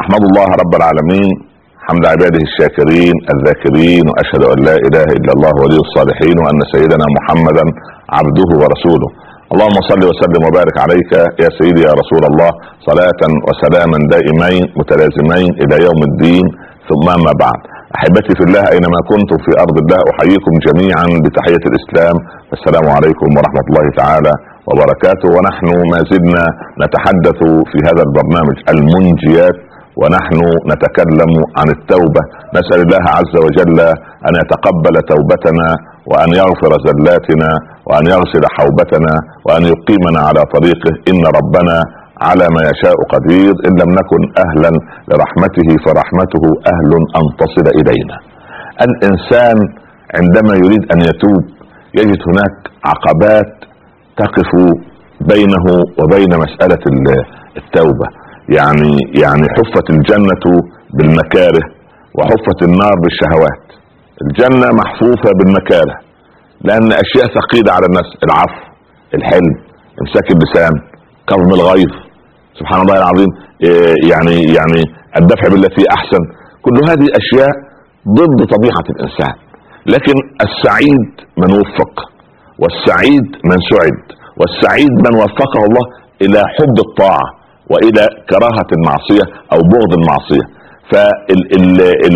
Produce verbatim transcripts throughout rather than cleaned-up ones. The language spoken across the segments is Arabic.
أحمد الله رب العالمين حمد عباده الشاكرين الذاكرين، وأشهد أن لا إله إلا الله ولي الصالحين، وأن سيدنا محمدا عبده ورسوله. اللهم صل وسلم وبارك عليك يا سيدي يا رسول الله، صلاة وسلاما دائمين متلازمين إلى يوم الدين. ثم ما بعد، أحبتي في الله أينما كنتم في أرض الله، أحييكم جميعا بتحية الإسلام. السلام عليكم ورحمة الله تعالى وبركاته. ونحن ما زلنا نتحدث في هذا البرنامج المنجيات، ونحن نتكلم عن التوبة. نسأل الله عز وجل أن يتقبل توبتنا، وأن يغفر زلاتنا، وأن يغسل حوبتنا، وأن يقيمنا على طريقه. إن ربنا على ما يشاء قدير، إن لم نكن أهلا لرحمته فرحمته أهل أن تصل إلينا. الإنسان عندما يريد أن يتوب يجد هناك عقبات تقف بينه وبين مسألة التوبة. يعني يعني حفت الجنة بالمكاره وحفت النار بالشهوات. الجنة محفوفة بالمكاره لأن أشياء ثقيلة على الناس: العفو، الحلم، امساك اللسان، كظم الغيظ، سبحان الله العظيم، يعني يعني الدفع بالتي أحسن. كل هذه أشياء ضد طبيعة الإنسان. لكن السعيد من وفق، والسعيد من سعد، والسعيد من وفقه الله إلى حب الطاعة وإلى كراهة المعصية أو بغض المعصية. فال ال ال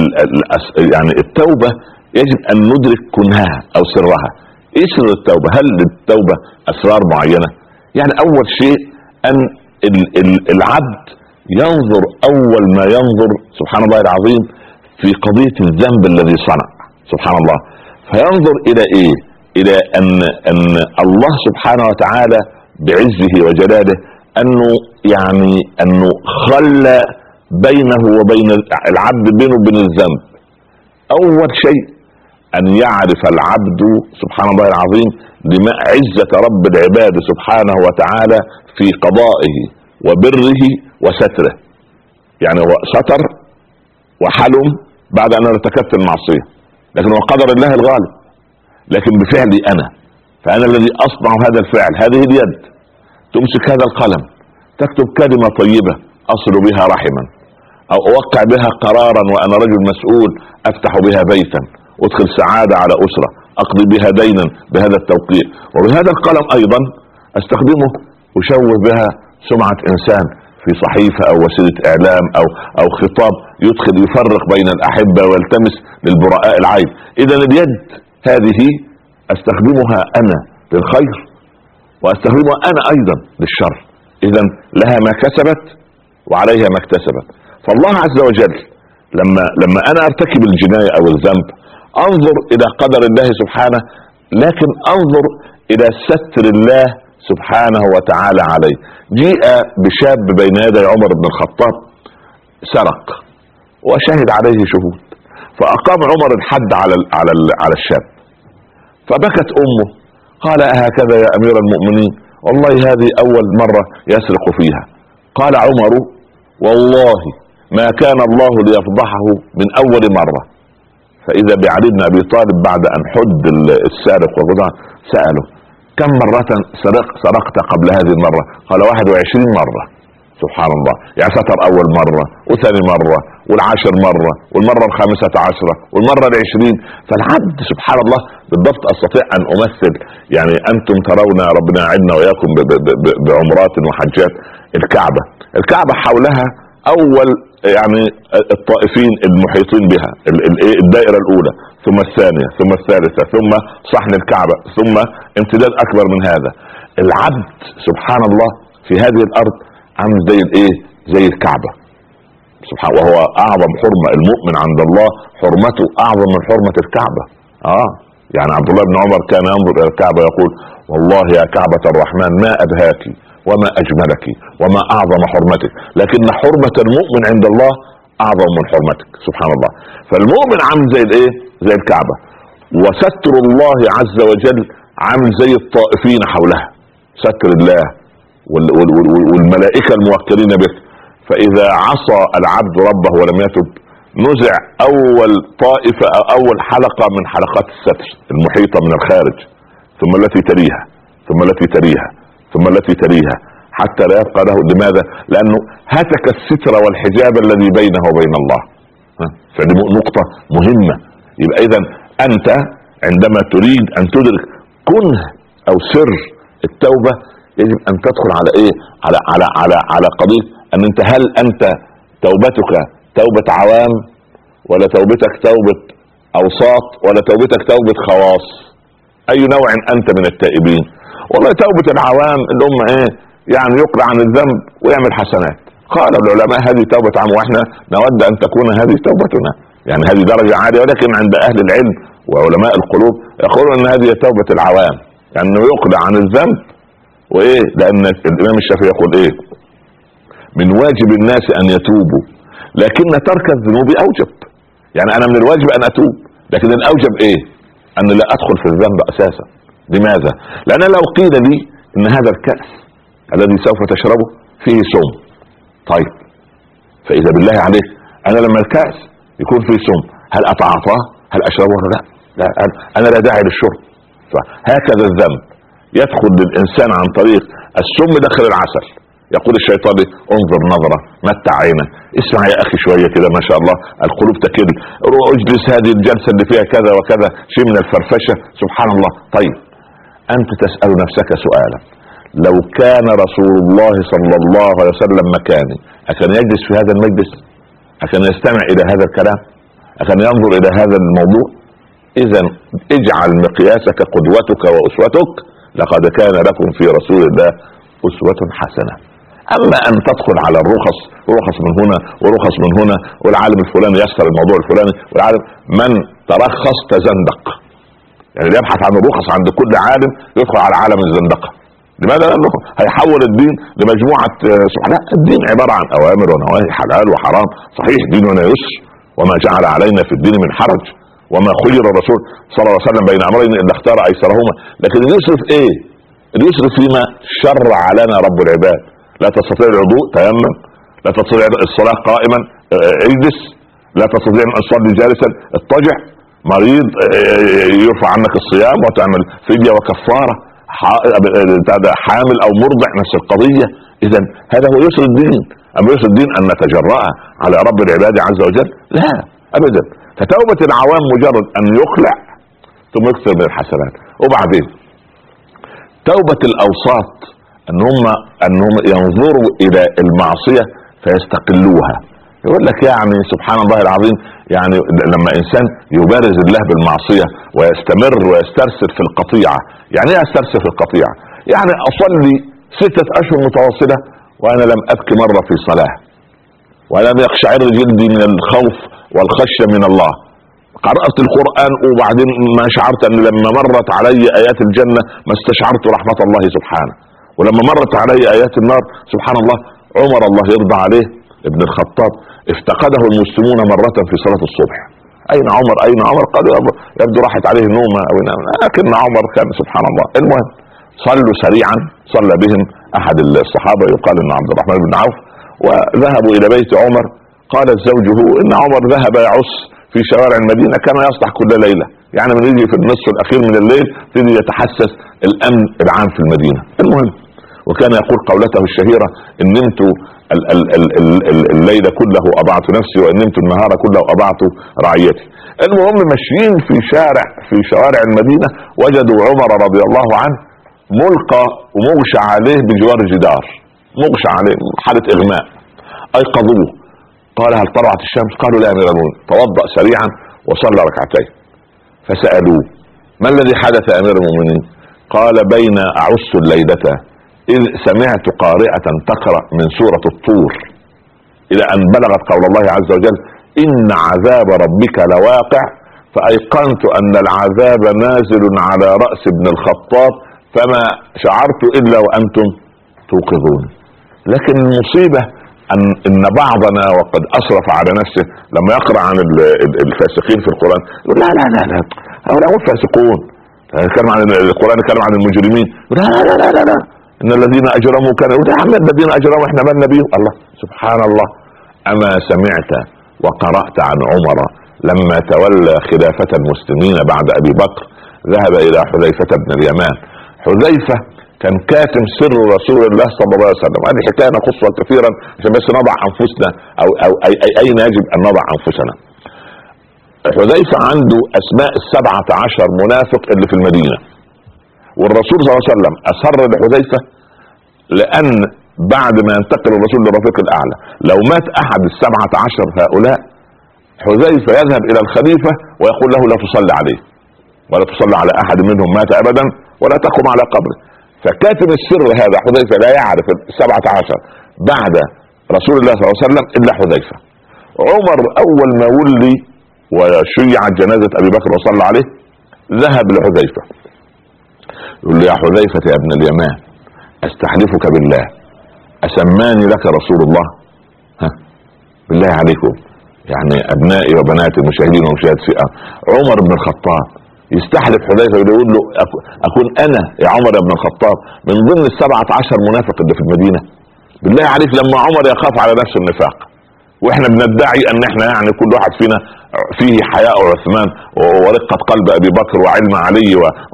ال يعني التوبة يجب أن ندرك كنهها أو سرها. إيه سر التوبة؟ هل للتوبة أسرار معينة؟ يعني أول شيء أن ال ال العبد ينظر أول ما ينظر سبحان الله العظيم في قضية الذنب الذي صنع، سبحان الله، فينظر إلى إيه؟ إلى أن أن الله سبحانه وتعالى بعزه وجلاله أنه يعني أنه خلى بينه وبين العبد بينه وبين الذنب. أول شيء أن يعرف العبد سبحان الله العظيم لما عزة رب العباد سبحانه وتعالى في قضائه وبره وستره. يعني هو ستر وحلم بعد أن ارتكبت المعصية، لكن هو قدر الله الغالب. لكن بفعلي أنا، فأنا الذي أصنع هذا الفعل. هذه اليد تمسك هذا القلم، تكتب كلمة طيبة أصل بها رحما، أو أوقع بها قرارا وأنا رجل مسؤول أفتح بها بيتا، أدخل سعادة على أسرة، أقضي بها دينا بهذا التوقيع. وبهذا القلم أيضا أستخدمه أشوه بها سمعة إنسان في صحيفة أو وسيلة إعلام أو أو خطاب يدخل يفرق بين الأحبة ويلتمس للبراء العيب. إذا اليد هذه أستخدمها أنا للخير، وأستخدمها أنا أيضا للشر. إذا لها ما كسبت وعليها ما اكتسبت. فالله عز وجل لما لما أنا أرتكب الجناية أو الذنب أنظر إلى قدر الله سبحانه، لكن أنظر إلى ستر الله سبحانه وتعالى عليه. جيء بشاب بين يدي عمر بن الخطاب سرق وشهد عليه شهود، فأقام عمر الحد على على على الشاب. فبكت أمه، قال: أهكذا يا أمير المؤمنين؟ والله هذه أول مرة يسرق فيها. قال عمر: والله ما كان الله ليفضحه من أول مرة. فإذا بعلي بن أبي طالب بعد أن حد السارق وفضحه سأله: كم مرة سرق سرقت قبل هذه المرة؟ قال: واحد وعشرين مرة. سبحان الله، يعني ستر أول مرة وثاني مرة والعاشر مرة والمرة الخامسة عشرة والمرة العشرين. فالعبد سبحان الله بالضبط أستطيع أن أمثل. يعني أنتم ترون ربنا يعيننا وإياكم بعمرات وحجات الكعبة. الكعبة حولها أول يعني الطائفين المحيطين بها، الدائرة الأولى، ثم الثانية، ثم الثالثة، ثم صحن الكعبة، ثم امتداد أكبر من هذا. العبد سبحان الله في هذه الأرض عامل زي الايه؟ زي الكعبة سبحان، وهو اعظم حرمة. المؤمن عند الله حرمته اعظم من حرمة الكعبة. اه يعني عبد الله بن عمر كان ينظر الى الكعبة يقول: والله يا كعبة الرحمن ما ابهاك وما اجملك وما اعظم حرمتك، لكن حرمة المؤمن عند الله اعظم من حرمتك. سبحان الله. فالمؤمن عامل زي الايه؟ زي الكعبة، وستر الله عز وجل عامل زي الطائفين حولها، ستر الله والملائكة الموكلين به. فإذا عصى العبد ربه ولم يتب نزع أول طائفة أو أول حلقة من حلقات الستر المحيطة من الخارج، ثم التي تليها، ثم التي تليها، ثم التي تليها، حتى لا يبقى له. لماذا؟ لانه هتك الستر والحجاب الذي بينه وبين الله. فدي نقطة مهمة. يبقى اذا انت عندما تريد ان تدرك كنه او سر التوبة يجب ان تدخل على ايه؟ على على على على قضية ان انت هل انت توبتك توبة عوام، ولا توبتك توبة اوساط، ولا توبتك توبة خواص؟ اي نوع انت من التائبين؟ والله توبة العوام اللي هم ايه؟ يعني يقلع عن الذنب ويعمل حسنات. قال العلماء هذه توبة عام، واحنا نود ان تكون هذه توبتنا، يعني هذه درجة عالية. ولكن عند اهل العلم وعلماء القلوب يقولون ان هذه توبة العوام، يعني انه يقلع عن الذنب وايه. لان الامام الشافعي يقول ايه؟ من واجب الناس ان يتوبوا، لكن ترك الذنوب اوجب. يعني انا من الواجب ان اتوب، لكن الاوجب ايه؟ ان لا ادخل في الذنب اساسا. لماذا؟ لان لو قيل لي ان هذا الكأس الذي سوف تشربه فيه سم، طيب فاذا بالله عليك انا لما الكأس يكون فيه سم هل اتعاطاه؟ هل اشربه؟ لا, لا انا لا داعي للشرب. فهكذا الذنب يدخل للانسان عن طريق السم داخل العسل. يقول الشيطان انظر نظرة، متع عينك، اسمع يا اخي شوية كده ما شاء الله القلوب تكل، اجلس هذه الجلسة اللي فيها كذا وكذا، شيء من الفرفشة، سبحان الله. طيب انت تسأل نفسك سؤالا، لو كان رسول الله صلى الله عليه وسلم مكاني أكان يجلس في هذا المجلس؟ أكان يستمع إلى هذا الكلام؟ أكان ينظر إلى هذا الموضوع؟ إذا اجعل مقياسك قدوتك وأسوتك، لقد كان لكم في رسول الله أسوة حسنة. أما أن تدخل على الرخص، رخص من هنا ورخص من هنا، والعالم الفلاني يسر الموضوع الفلاني، والعالم من ترخص تزندق. يعني يبحث عن الرخص عند كل عالم يدخل على عالم الزندقة. لماذا؟ لأنه هيحول الدين لمجموعة سبحان الله. الدين عبارة عن أوامر ونواهي، حلال وحرام. صحيح ديننا يسر، وما جعل علينا في الدين من حرج، وما خير الرسول صلى الله عليه وسلم بين أمرين إلا اختار أيسرهما. لكن اليسر في إيه؟ اليسر فيما شرع لنا رب العباد. لا تستطيع الوضوء تيمم، لا تستطيع الصلاة قائما اجلس، لا تستطيع أن تصلي جالسا اضطجع، مريض يرفع عنك الصيام وتعمل فدية وكفارة، حامل او مرضع نفس القضية. اذا هذا هو يسر الدين. اما يسر الدين ان نتجرأ على رب العباد عز وجل؟ لا ابدا. فتوبة العوام مجرد ان يخلع ثم يكثر من الحسنات. وبعدين توبة الاوساط ان هم انهم ينظروا الى المعصية فيستقلوها. يقول لك يعني سبحان الله العظيم، يعني لما انسان يبارز الله بالمعصية ويستمر ويسترسل في القطيعة. يعني ايه استرسل في القطيعة؟ يعني اصلي ستة اشهر متواصلة وانا لم ابكي مرة في صلاة، ولم يقشعر جلدي من الخوف والخشية من الله. قرأت القرآن وبعدين ما شعرت ان لما مرت علي ايات الجنة ما استشعرت رحمة الله سبحانه، ولما مرت علي ايات النار سبحان الله. عمر الله يرضى عليه ابن الخطاب افتقده المسلمون مرة في صلاة الصبح. اين عمر؟ اين عمر؟ قالوا يبدو راحت عليه نومه او نام. لكن عمر كان سبحان الله. المهم صلوا سريعا، صلى بهم احد الصحابة يقال ان عبد الرحمن بن عوف، وذهبوا الى بيت عمر. قالت زوجه ان عمر ذهب يعص في شوارع المدينة كما يصلح كل ليلة، يعني من يجي في النصف الاخير من الليل يبتدي يتحسس الامن العام في المدينة. المهم وكان يقول قولته الشهيرة ان نمت الليل كله اضعت نفسي، وان نمت النهار كله اضعت رعيتي. المهم ماشيين في شارع في شوارع المدينة وجدوا عمر رضي الله عنه ملقى ومغشى عليه بجوار جدار، مغشى عليه حالة اغماء. ايقظوه، قال هل طلعت الشمس؟ قالوا لا يا امير المؤمنين. توضأ سريعا وصلى ركعتين. فسألوه ما الذي حدث يا امير المؤمنين؟ قال بين اعس الليلة إذ سمعت قارئة تقرأ من سورة الطور إلى أن بلغت قول الله عز وجل إن عذاب ربك لواقع، فأيقنت أن العذاب نازل على رأس ابن الخطاب فما شعرت إلا وأنتم توقظون. لكن المصيبة أن إن بعضنا وقد أسرف على نفسه لما يقرأ عن الفاسقين في القرآن يقول لا لا لا لا هؤلاء هم فاسقون. كلام عن القرآن، كلام عن المجرمين، لا لا لا لا لا ان الذين اجرموا كانوا يا عم الذين اجرموا احنا مالنا بيهم. الله سبحان الله. اما سمعت وقرأت عن عمر لما تولى خلافة المسلمين بعد ابي بكر ذهب الى حذيفة بن اليمان. حذيفة كان كاتم سر رسول الله صلى الله عليه وسلم. هذه حكايه نقصها كثيرا عشان بس نضع انفسنا او او أي أي اين يجب ان نضع انفسنا. حذيفه عنده اسماء السبعه عشر منافق اللي في المدينه، والرسول صلى الله عليه وسلم اصر لحذيفه لان بعد ما ينتقل الرسول للرفيق الاعلى لو مات احد السبعه عشر هؤلاء حذيفه يذهب الى الخليفه ويقول له لا تصلي عليه ولا تصلي على احد منهم مات ابدا ولا تقم على قبره. فكاتم السر هذا حذيفه لا يعرف السبعه عشر بعد رسول الله صلى الله عليه وسلم الا حذيفه. عمر اول ما ولي وشيعت جنازه ابي بكر وصلى عليه ذهب لحذيفه يقول له يا حذيفه يا ابن اليمان استحلفك بالله اسماني لك رسول الله؟ ها بالله عليكم يعني ابنائي وبناتي المشاهدين ومشاهد فئه عمر بن الخطاب يستحلف حذيفه يقول له اكون انا يا عمر بن الخطاب من ضمن السبعه عشر منافق اللي في المدينه؟ بالله عليك لما عمر يخاف على نفسه النفاق واحنا بندعي ان احنا يعني كل واحد فينا فيه حياء عثمان ورقه قلب ابي بكر وعلم علي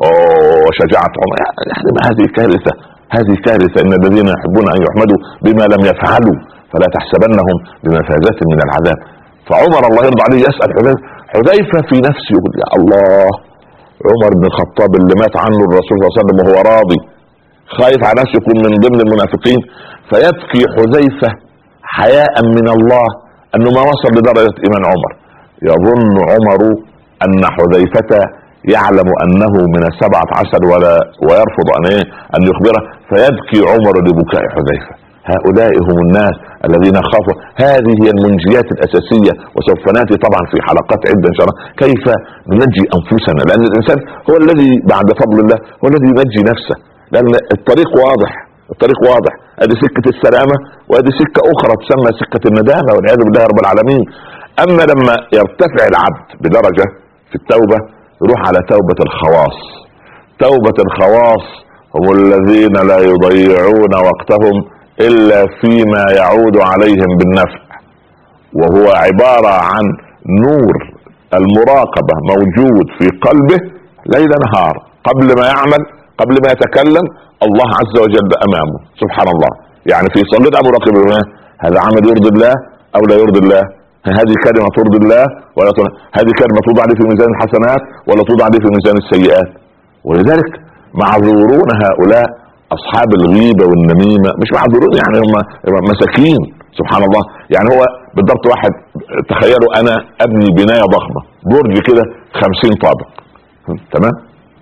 وشجاعه عمر، يعني هذه كارثه هذه كارثه. ان الذين يحبون ان يحمدوا بما لم يفعلوا فلا تحسبنهم بمفازة من العذاب. فعمر الله يرضى عليه يسأل حذيفه حذيفه في نفسه يقول يا الله عمر بن الخطاب اللي مات عنه الرسول صلى الله عليه وسلم وهو راضي خايف على نفسه يكون من ضمن المنافقين. فيبكي حذيفه حياء من الله انه ما وصل لدرجه ايمان عمر. يظن عمر ان حذيفه يعلم انه من السبعه عشر ولا ويرفض ان ان يخبره، فيبكي عمر لبكاء حذيفه. هؤلاء هم الناس الذين خافوا. هذه هي المنجيات الاساسيه، وسوف ناتي طبعا في حلقات عده ان شاء الله كيف ننجي انفسنا، لان الانسان هو الذي بعد فضل الله هو الذي ينجي نفسه، لان الطريق واضح الطريق واضح. هذه سكه السلامه وهذه سكه اخرى تسمى سكه الندامه والعياذ بالله رب العالمين. اما لما يرتفع العبد بدرجه في التوبه يروح على توبه الخواص. توبه الخواص هم الذين لا يضيعون وقتهم الا فيما يعود عليهم بالنفع، وهو عباره عن نور المراقبه موجود في قلبه ليل نهار، قبل ما يعمل قبل ما يتكلم الله عز وجل امامه سبحان الله. يعني في صغير مراقب هذا عمل يرضي الله او لا يرضي الله، هذه كلمه ترضي الله ولا ترضي. هذه كلمه توضع لي في ميزان الحسنات ولا توضع لي في ميزان السيئات. ولذلك معذورون هؤلاء اصحاب الغيبه والنميمه، مش معذورون يعني هم مساكين سبحان الله. يعني هو بالضبط واحد تخيلوا انا ابني بنايه ضخمه برج كده خمسين طابق تمام،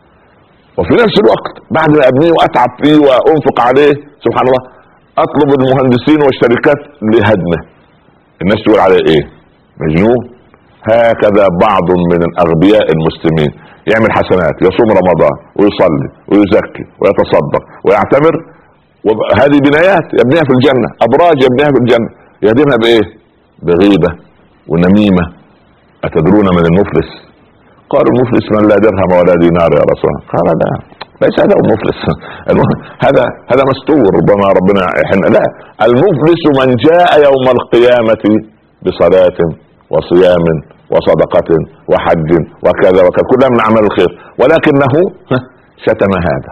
وفي نفس الوقت بعد ما ابنيه واتعب فيه وانفق عليه سبحان الله اطلب المهندسين والشركات لهدمه. الناس تقول عليه ايه؟ مجنون. هكذا بعض من الاغبياء المسلمين يعمل حسنات، يصوم رمضان ويصلي ويزكي ويتصدق ويعتمر، وهذه بنايات يبنيها في الجنه، ابراج يبنيها في الجنه، يهدمها بايه؟ بغيبه ونميمه. اتدرون من المفلس؟ قالوا المفلس من لا درهم ولا دينار يا رسول الله. قال لا ليس هذا المفلس، هذا هذا مستور ربما ربنا يحن. لا، المفلس من جاء يوم القيامه بصلاه وصيام وصدقه وحج وكذا وكذا كلها من اعمال الخير، ولكنه شتم هذا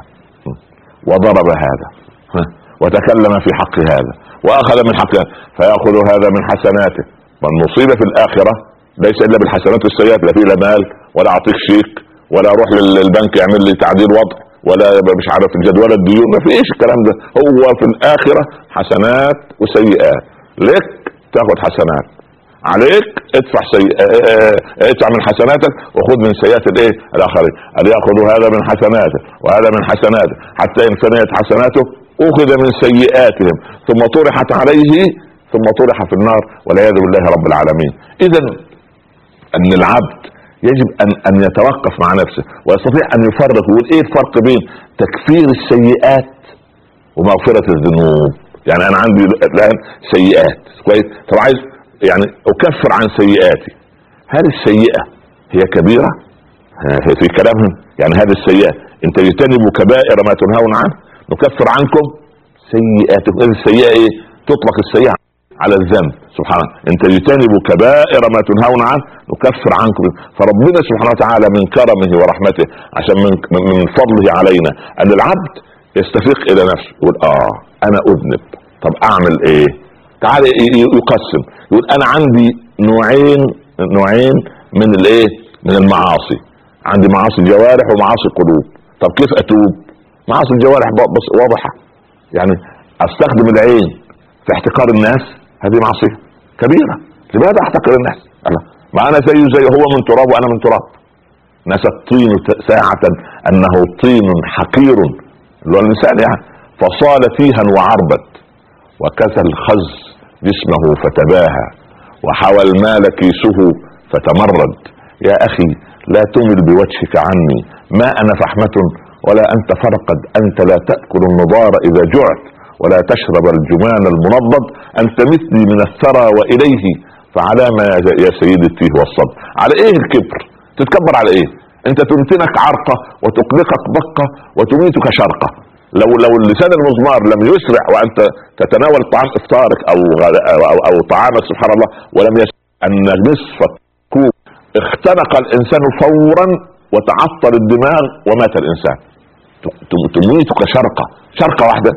وضرب هذا وتكلم في حق هذا واخذ من حق هذا، فياخذ هذا من حسناته. والمصيبه في الاخره ليس الا بالحسنات والسيئات، لا في لا مال ولا اعطيك شيك ولا اروح للبنك يعمل لي تعديل وضع ولا مش عارف الجدول الديون، ما في ايش الكلام ده. هو في الاخره حسنات وسيئات، لك تاخذ حسنات، عليك ادفع سيئ... ادفع من حسناتك وخذ من سيئات الايه الاخرين. قال ياخذ هذا من حسناته وهذا من حسناته حتى ان فنيت حسناته اخذ من سيئاتهم ثم طرحت عليه ثم طرح في النار والعياذ بالله رب العالمين. اذا ان العبد يجب ان ان يتوقف مع نفسه ويستطيع ان يفرق ويقول ايه الفرق بين تكفير السيئات ومغفرة الذنوب. يعني انا عندي الان سيئات كويس، طب عايز يعني اكفر عن سيئاتي. هل السيئة هي كبيرة؟ في كلامهم يعني هذه السيئة ان تجتنبوا كبائر ما تنهون عنه نكفر عنكم سيئاتكم. هذه السيئة ايه؟ تطلق السيئة على الذنب سبحانه. ان تجتنبوا كبائر ما تنهون عنه نكفر عنكم. فربنا سبحانه وتعالى من كرمه ورحمته عشان من, من فضله علينا ان العبد يستفيق الى نفسه يقول اه انا اذنب، طب اعمل ايه؟ تعال يقسم يقول انا عندي نوعين نوعين من الايه؟ من المعاصي. عندي معاصي جوارح ومعاصي قلوب. طب كيف اتوب؟ معاصي الجوارح بس واضحه، يعني استخدم العين في احتقار الناس، هذه معصيه كبيره. لماذا احتقر الناس؟ أنا ما انا زي زي هو من تراب وانا من تراب. نسى الطين ساعة انه طين حقير اللي هو الانسان يعني، فصال فيها وعربت، وكسى الخز جسمه فتباهى، وحوى المال كيسه فتمرد. يا اخي لا تمل بوجهك عني، ما انا فحمة ولا انت فرقد، انت لا تأكل النضار اذا جعت ولا تشرب الجمان المنضد، انت مثلي من الثرى واليه، فعلى ما يا سيدي التيه والصد. على ايه الكبر؟ تتكبر على ايه؟ انت تمتنك عرقة وتقلقك بقة وتميتك شرقة. لو لو اللسان المزمار لم يسرع وانت تتناول طعام افطارك او او, أو, أو طعامك سبحان الله، ولم يسرع ان نصف كوب اختنق الانسان فورا وتعطل الدماغ ومات الانسان. تميتك شرقة، شرقة واحدة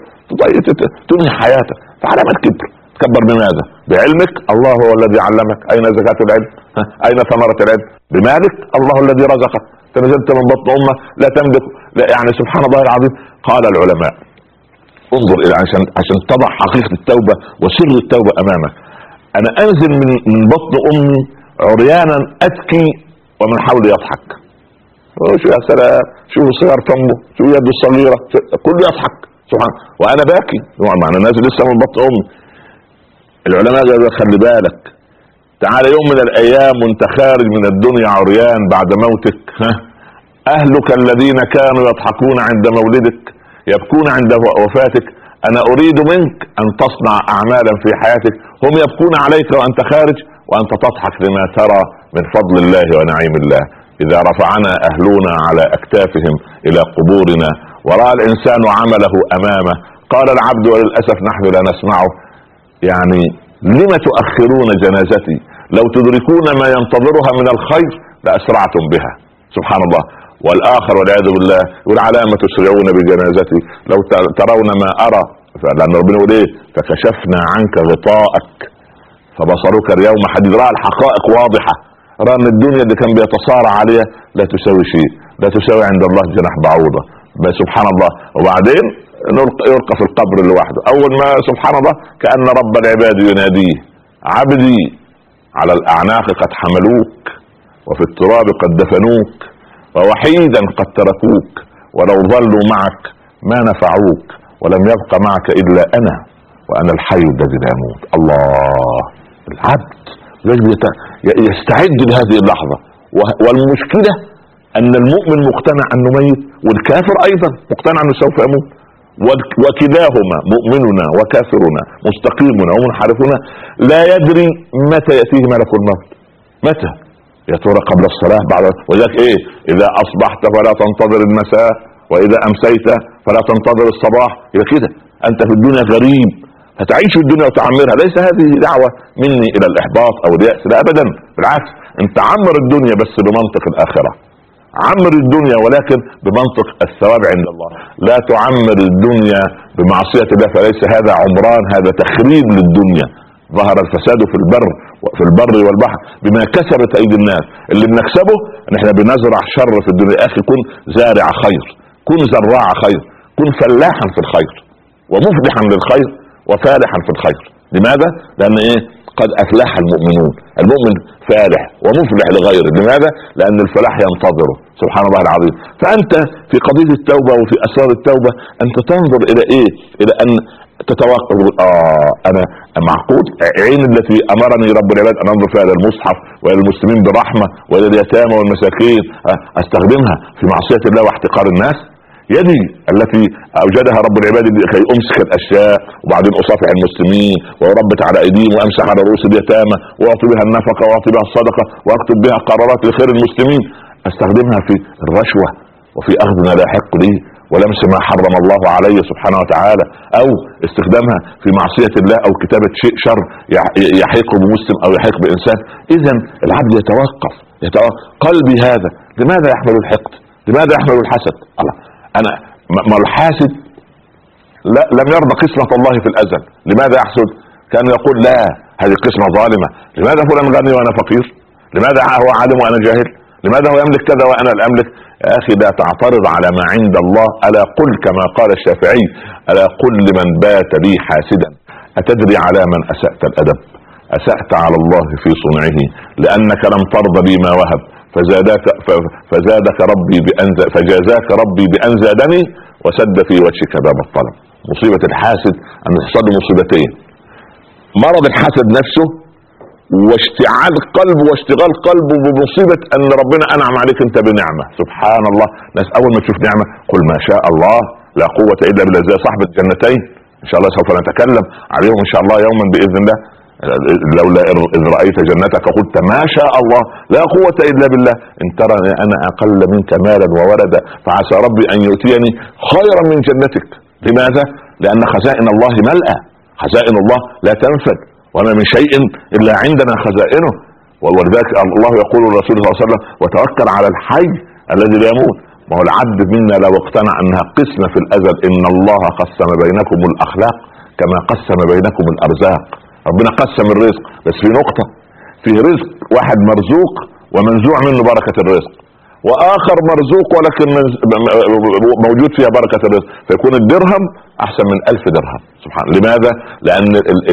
تنهي حياتك. فعلى ما الكبر؟ تكبر بماذا؟ بعلمك، الله هو الذي علمك، اين زكاة العلم؟ اين ثمرة العلم؟ بمالك، الله الذي رزقك، تنزلت من بطن امه لا تملك لا يعني سبحان الله العظيم. قال العلماء انظر الى عشان عشان تضع حقيقة التوبة وسر التوبة امامك. انا انزل من من بطن امي عريانا ابكي ومن حولي يضحك. شو يا سلام، شو صغر فمه، شو يده الصغيرة، كله يضحك سبحان، وانا باكي معنى نازل لسه من بطن امي. العلماء قالوا خلي بالك، تعال يوم من الايام وانت خارج من الدنيا عريان بعد موتك، ها اهلك الذين كانوا يضحكون عند مولدك يبكون عند وفاتك. انا اريد منك ان تصنع اعمالا في حياتك هم يبكون عليك وانت خارج، وانت تضحك لما ترى من فضل الله ونعيم الله. اذا رفعنا اهلنا على اكتافهم الى قبورنا ورأى الانسان عمله امامه، قال العبد وللاسف نحن لا نسمعه، يعني لم تؤخرون جنازتي؟ لو تدركون ما ينتظرها من الخير لأسرعتم بها. سبحان الله. والآخر والعياذ بالله يقول على ما تسرعون بجنازتي؟ لو ترون ما أرى، لأن ربنا يقول إيه؟ فكشفنا عنك غطاءك فبصرك اليوم حديد. رأى الحقائق واضحة، رأى أن الدنيا اللي كان بيتصارع عليها لا تساوي شيء، لا تساوي عند الله جناح بعوضة. سبحان الله. وبعدين يلقى في القبر لوحده. اول ما سبحان الله كأن رب العباد يناديه عبدي على الاعناق قد حملوك وفي التراب قد دفنوك ووحيدا قد تركوك، ولو ظلوا معك ما نفعوك، ولم يبق معك الا انا وانا الحي الذي لا يموت. الله. العبد يستعد لهذه اللحظة. والمشكلة ان المؤمن مقتنع انه ميت، والكافر ايضا مقتنع انه سوف يموت، وكلاهما مؤمننا وكافرنا مستقيمنا ومنحرفنا لا يدري متى يأتيه ملك الموت. متى؟ يا ترى قبل الصلاة بعد؟ وذلك ايه؟ اذا اصبحت فلا تنتظر المساء واذا امسيت فلا تنتظر الصباح. الى كده انت في الدنيا غريب، هتعيش في الدنيا وتعمرها. ليس هذه دعوة مني الى الاحباط او اليأس، لا ابدا، بالعكس، انت عمر الدنيا بس بمنطق الاخرة. عمر الدنيا ولكن بمنطق الثواب عند الله. لا تعمر الدنيا بمعصية الله، فليس هذا عمران، هذا تخريب للدنيا. ظهر الفساد في البر في البر والبحر بما كسبت ايدي الناس. اللي بنكسبه ان احنا بنزرع شر في الدنيا. يا اخي كن زارع خير، كن زراع خير، كن فلاحا في الخير ومفلحا للخير وفالحا في الخير. لماذا؟ لان ايه؟ قد افلح المؤمنون. المؤمن فالح ومفلح لغيره. لماذا؟ لان الفلاح ينتظره. سبحان الله العظيم. فانت في قضية التوبة وفي اسرار التوبة انت تنظر الى ايه؟ الى ان تتوقف. اه انا معقول عين التي امرني رب العباد ان انظر فيها الى المصحف والى المسلمين برحمة والى اليتامى والمساكين استخدمها في معصية الله واحتقار الناس؟ يدي التي اوجدها رب العباد لكي امسك الاشياء وبعدين اصافح المسلمين واربط على ايديهم وامسح على رؤوس اليتامى واعطي بها النفقه واعطي بها الصدقه واكتب بها قرارات لخير المسلمين، استخدمها في الرشوه وفي اخذ ما لا يحق لي ولمس ما حرم الله علي سبحانه وتعالى، او استخدامها في معصيه الله او كتابه شيء شر يحيق بمسلم او يحيق بانسان. اذا العبد يتوقف يتوقف قلبي هذا لماذا يحمل الحقد؟ لماذا يحمل الحسد؟ الله. انا ما الحاسد لا لم يرضى قسمة الله في الازل، لماذا يحسد؟ كان يقول لا هذه قسمة ظالمة، لماذا فلان غني وانا فقير؟ لماذا هو عالم وانا جاهل؟ لماذا هو يملك كذا وانا لا املك؟ يا اخي لا تعترض على ما عند الله. الا قل كما قال الشافعي: الا قل لمن بات بي حاسدا اتدري على من اسأت الادب؟ اسأت على الله في صنعه لانك لم ترضى بي ما وهب، فزادك فزادك ربي بأن فجازاك ربي بأن زادني وسد في وجهك باب الطلب. مصيبة الحاسد ان تصل مصيبتين: مرض الحسد نفسه، واشتعال قلبه واشتغال قلبه بمصيبة ان ربنا انعم عليك انت بنعمة. سبحان الله، ناس اول ما تشوف نعمة قل ما شاء الله لا قوة الا بالله، زي صاحب الجنتين ان شاء الله سوف نتكلم عليهم ان شاء الله يوما باذن الله. لولا اذ رايت جنتك قلت ما شاء الله لا قوة الا بالله، ان ترى انا اقل منك مالا وولدا فعسى ربي ان يؤتيني خيرا من جنتك. لماذا؟ لان خزائن الله ملأى، خزائن الله لا تنفد، وما من شيء الا عندنا خزائنه. ولذلك الله يقول للرسول صلى الله عليه وسلم: وتوكل على الحي الذي لا يموت. ما هو العبد منا لو اقتنع انها قسمة في الازل، ان الله قسم بينكم الاخلاق كما قسم بينكم الارزاق. ربنا قسم الرزق، بس في نقطة: في رزق واحد مرزوق ومنزوع منه بركة الرزق، واخر مرزوق ولكن موجود فيها بركة الرزق، فيكون الدرهم احسن من الف درهم. سبحان. لماذا؟ لان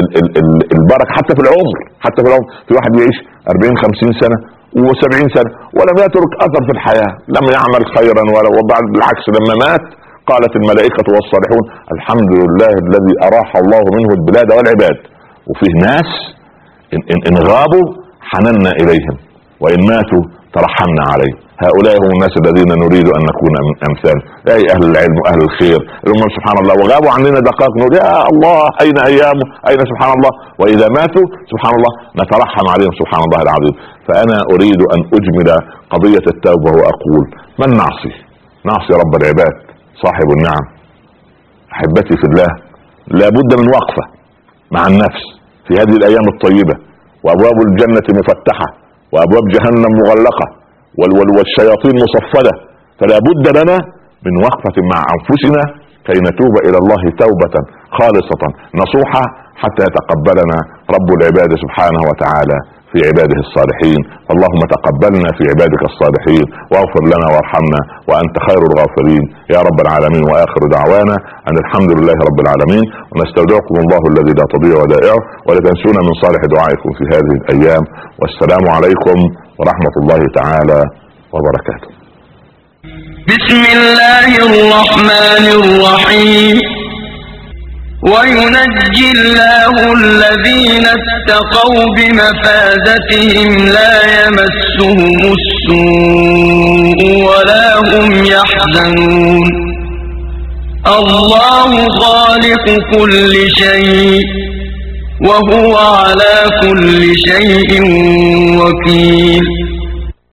البركة حتى في العمر، حتى في العمر في واحد يعيش اربعين خمسين سنة وسبعين سنة ولم يترك اثر في الحياة، لم يعمل خيرا ولا، وبعد بالعكس لما مات قالت الملائكة والصالحون: الحمد لله الذي اراح الله منه البلاد والعباد. وفيه ناس إن, إن, إن غابوا حننا إليهم، وإن ماتوا ترحمنا عليهم. هؤلاء هم الناس الذين نريد أن نكون أمثال. أي أهل العلم وأهل الخير هم سبحان الله، وغابوا عننا دقائق نقول يا الله أين أيامه، أين سبحان الله، وإذا ماتوا سبحان الله نترحم عليهم سبحان الله العظيم. فأنا أريد أن أجمل قضية التوبة وأقول: من نعصي نعصي رب العباد صاحب النعم. أحبتي في الله، لابد من وقفة مع النفس في هذه الأيام الطيبة، وأبواب الجنة مفتحة وأبواب جهنم مغلقة والشياطين مصفدة، فلا بد لنا من وقفة مع أنفسنا كي نتوب إلى الله توبة خالصة نصوحة حتى يتقبلنا رب العباد سبحانه وتعالى في عباده الصالحين. اللهم تقبلنا في عبادك الصالحين واغفر لنا وارحمنا وأنت خير الغافرين يا رب العالمين. وآخر دعوانا أن الحمد لله رب العالمين، ونستودعكم الله الذي لا تضيع ودائعه، ولا تنسونا من صالح دعائكم في هذه الأيام. والسلام عليكم ورحمة الله تعالى وبركاته. بسم الله الرحمن الرحيم. وينجي الله الذين اتقوا بمفازتهم لا يمسهم السوء ولا هم يحزنون. الله خالق كل شيء وهو على كل شيء وكيل.